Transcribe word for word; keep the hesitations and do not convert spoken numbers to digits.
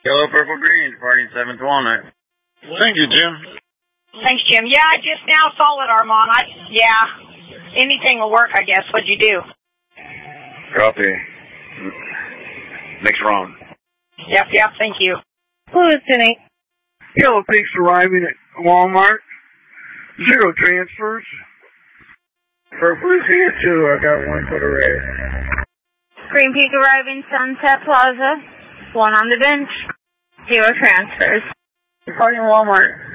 Hello, Purple Green, departing seventh Walnut. Thank you, Jim. Thanks, Jim. Yeah, I just now saw it, Armand. I, yeah, anything will work, I guess. What'd you do? Copy. Next wrong. Yep, yep, thank you. Listening. Yellow Pink's arriving at Walmart. Zero transfers. Purple is here too. I got one for the red. Green Peak arriving Sunset Plaza. One on the bench. Zero transfers. Departing Walmart.